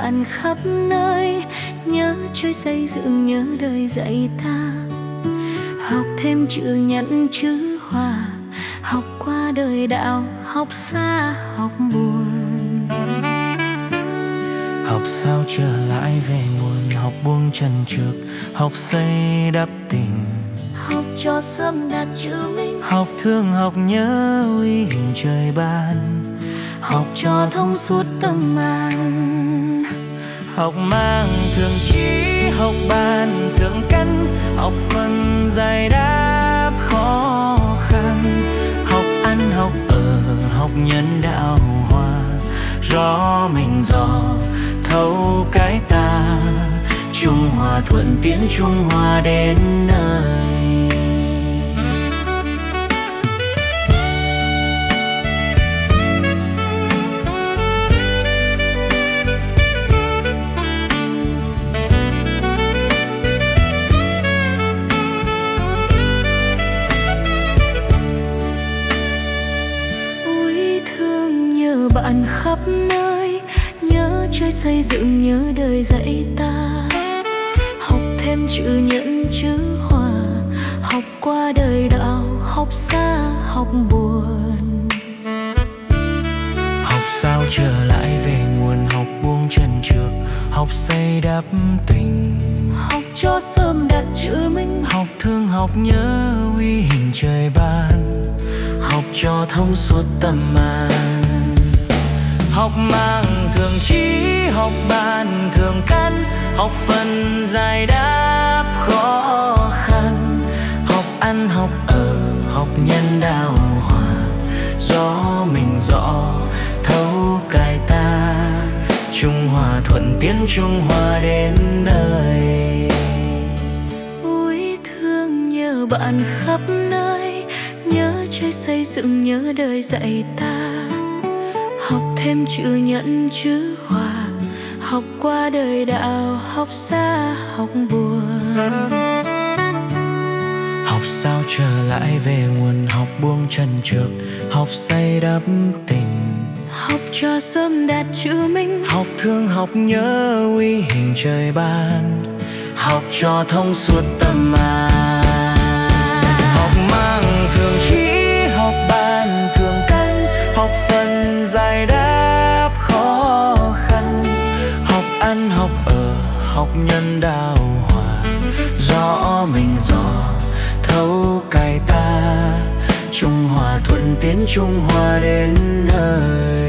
bạn khắp nơi, nhớ chơi xây dựng, nhớ đời dạy ta. Học thêm chữ nhẫn chữ hòa, học qua đời đạo, học xa học buồn. Học sao trở lại về nguồn, học buông trần trược, học xây đắp tình. Học cho sớm đạt chữ minh, học thương học nhớ uy hình trời ban. học cho thông suốt tâm man. Học mang thường chí, học ban thượng căn, học phần giải đáp khó khăn. Học ăn học ở, học nhân đạo hòa, rõ mình rõ thấu cái ta. Trung hòa thuận tiến, trung hòa đến nơi. Bạn khắp nơi, nhớ chơi xây dựng, nhớ đời dạy ta. Học thêm chữ nhẫn chữ hòa, học qua đời đạo, học xa học buồn. Học sao trở lại về nguồn, học buông trần trược, học xây đắp tình. Học cho sớm đạt chữ minh, học thương học nhớ uy hình trời ban. Học cho thông suốt tâm man. Học mang thường chí, học ban thường căn, học phần giải đáp khó khăn. Học ăn học ở, học nhân đạo hòa, rõ mình rõ thấu cái ta. Trung hòa thuận tiến, trung hòa đến nơi. Ôi thương nhớ bạn khắp nơi, nhớ chơi xây dựng, nhớ đời dạy ta. Học thêm chữ nhẫn chữ hòa, học qua đời đạo, học xa học buồn. Học sao trở lại về nguồn, học buông trần trược, học xây đắp tình. Học cho sớm đạt chữ minh, học thương học nhớ uy hình trời ban. học cho thông suốt tâm man. Học mang thường chí, học ban thường căn, học phần giải đáp khó khăn. Học ăn học ở, học nhân đạo hòa, rõ mình rõ thấu cái ta. Trung hòa thuận tiến, trung hòa đến nơi.